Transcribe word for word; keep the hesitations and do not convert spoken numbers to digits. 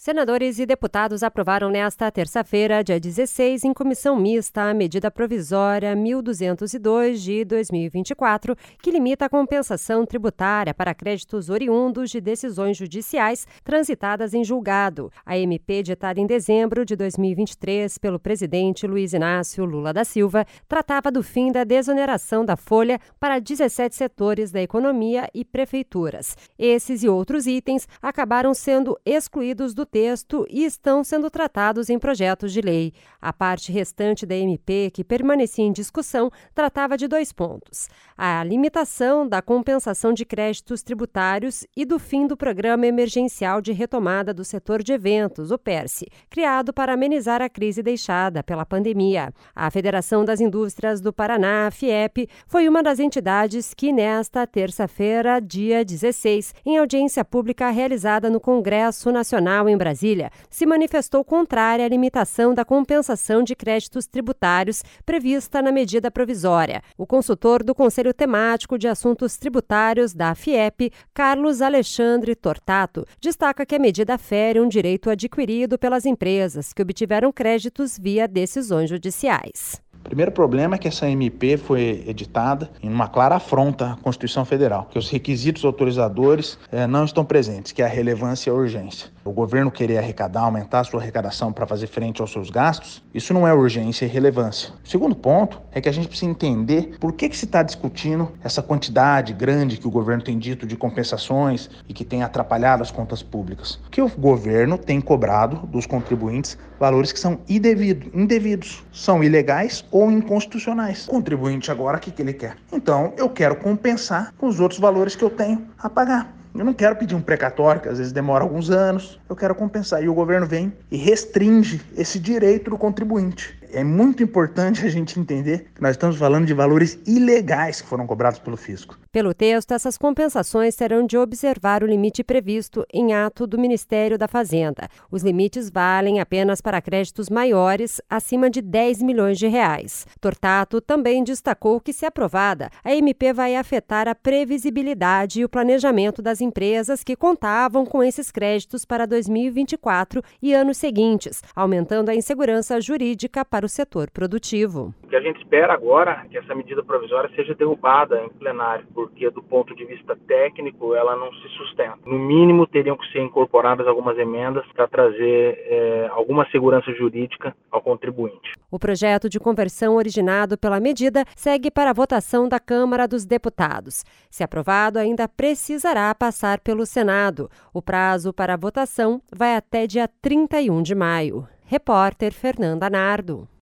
Senadores e deputados aprovaram nesta terça-feira, dia dezesseis, em comissão mista, a medida provisória mil duzentos e dois de dois mil e vinte e quatro, que limita a compensação tributária para créditos oriundos de decisões judiciais transitadas em julgado. A M P, editada em dezembro de dois mil e vinte e três pelo presidente Luiz Inácio Lula da Silva, tratava do fim da desoneração da folha para dezessete setores da economia e prefeituras. Esses e outros itens acabaram sendo excluídos do texto e estão sendo tratados em projetos de lei. A parte restante da M P, que permanecia em discussão, tratava de dois pontos: a limitação da compensação de créditos tributários e do fim do Programa Emergencial de Retomada do Setor de Eventos, o PERSE, criado para amenizar a crise deixada pela pandemia. A Federação das Indústrias do Paraná, a FIEP, foi uma das entidades que, nesta terça-feira, dia dezesseis, em audiência pública realizada no Congresso Nacional em Brasília, se manifestou contrária à limitação da compensação de créditos tributários prevista na medida provisória. O consultor do Conselho Temático de Assuntos Tributários da FIEP, Carlos Alexandre Tortato, destaca que a medida fere um direito adquirido pelas empresas que obtiveram créditos via decisões judiciais. O primeiro problema é que essa M P foi editada em uma clara afronta à Constituição Federal, que os requisitos autorizadores eh, não estão presentes, que é a relevância e a urgência. O governo querer arrecadar, aumentar a sua arrecadação para fazer frente aos seus gastos, isso não é urgência e relevância. O segundo ponto é que a gente precisa entender por que, que se está discutindo essa quantidade grande que o governo tem dito de compensações e que tem atrapalhado as contas públicas. Que o governo tem cobrado dos contribuintes valores que são indevido, indevidos, são ilegais ou inconstitucionais. O contribuinte agora, o que, que ele quer? Então, eu quero compensar com os outros valores que eu tenho a pagar. Eu não quero pedir um precatório, que às vezes demora alguns anos. Eu quero compensar. E o governo vem e restringe esse direito do contribuinte. É muito importante a gente entender que nós estamos falando de valores ilegais que foram cobrados pelo fisco. Pelo texto, essas compensações terão de observar o limite previsto em ato do Ministério da Fazenda. Os limites valem apenas para créditos maiores, acima de dez milhões de reais. Tortato também destacou que, se aprovada, a M P vai afetar a previsibilidade e o planejamento das empresas que contavam com esses créditos para dois mil e vinte e quatro e anos seguintes, aumentando a insegurança jurídica para o setor produtivo. O que a gente espera agora é que essa medida provisória seja derrubada em plenário, porque do ponto de vista técnico ela não se sustenta. No mínimo teriam que ser incorporadas algumas emendas para trazer é, alguma segurança jurídica ao contribuinte. O projeto de conversão originado pela medida segue para a votação da Câmara dos Deputados. Se aprovado, ainda precisará passar pelo Senado. O prazo para a votação vai até dia trinta e um de maio. Repórter Fernanda Nardo.